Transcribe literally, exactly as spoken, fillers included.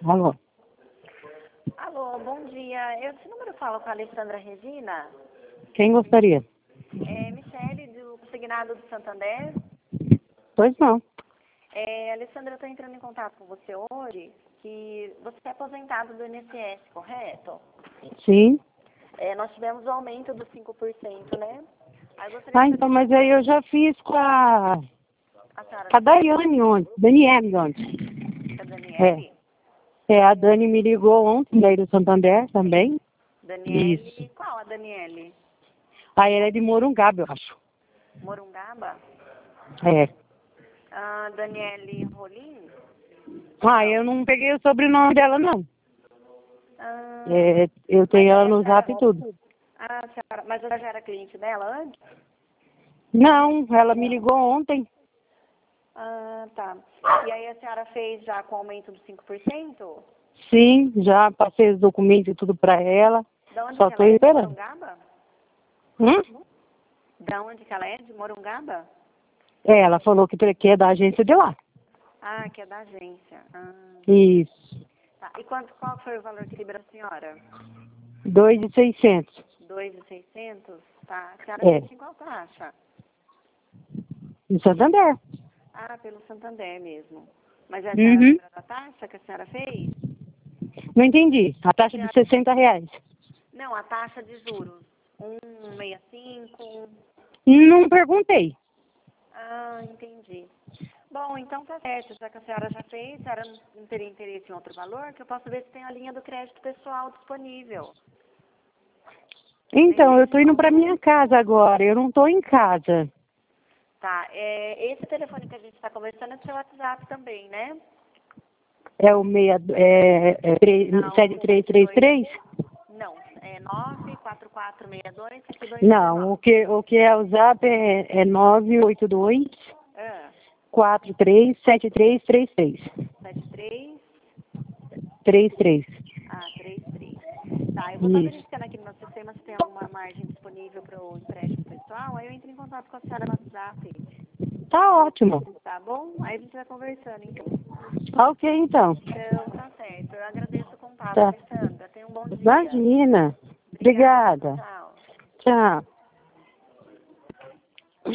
Alô? Alô, bom dia. Eu, esse número fala com a Alessandra Regina. Quem gostaria? É Michele, do Consignado do Santander. Pois não. É, Alessandra, eu estou entrando em contato com você hoje, que você é aposentado do I N S S, correto? Sim. É, nós tivemos o aumento dos cinco por cento, né? Aí eu gostaria Ah, de então, saber mas aí eu já fiz com a, a senhora com a Daiane ontem, Daniele ontem. da É. Daniele. É, a Dani me ligou ontem, daí do Santander também. Daniele, Isso. qual a Daniele? Aí ela é de Morungaba, eu acho. Morungaba? É. Ah, Daniele Rolim? Ah, eu não peguei o sobrenome dela, não. Ah, É, eu tenho mas ela a no zap senhora, e tudo. ah, a senhora, mas você já era cliente dela antes? Não, ela me ligou ontem. Ah, tá. E aí a senhora fez já com o aumento dos cinco por cento? Sim, já passei os documentos e tudo pra ela. Da onde Só que tô ela é? De esperando. Morungaba? Hum? Da onde que ela é? De Morungaba? É, ela falou que que é da agência de lá. Ah, que é da agência. Ah, Isso. tá. E quanto, qual foi o valor que liberou a senhora? Dois e seiscentos. Dois mil e seiscentos? Tá. A senhora É. fez em qual taxa? Em Santander. Ah, pelo Santander mesmo. Mas a senhora Uhum. lembra da taxa que a senhora fez? Não entendi. A A taxa de senhora... sessenta reais. Não, a taxa de juros. Um vírgula sessenta e cinco. Não perguntei. Ah, entendi. Bom, então tá certo. Já que a senhora já fez, a senhora não teria interesse em outro valor, que eu posso ver se tem a linha do crédito pessoal disponível. Então, eu Lembre-se tô indo pra do... minha casa agora. Eu não tô em casa. Tá, é, esse telefone que a gente está conversando é do seu WhatsApp também, né? É o meia, é, é, três- Não, sete três sete três dois três? não, é nove quatro quatro seis dois sete dois Não, o nove. que, o que é o zap é, é nove oito dois Ah, quatro três sete três três três. sete três três três. ah, três três. Tá, eu vou estar Isso. verificando aqui no meu sistema se tem alguma margem disponível para o empréstimo pessoal, aí eu entro em contato com a senhora no WhatsApp, Tá ótimo. tá bom? Aí a gente vai conversando, então. Ok, então. Então, tá certo. Eu agradeço o contato, Tá. Alessandra. Tenha um bom dia. Imagina. Obrigada. Obrigada. Tchau. Tchau.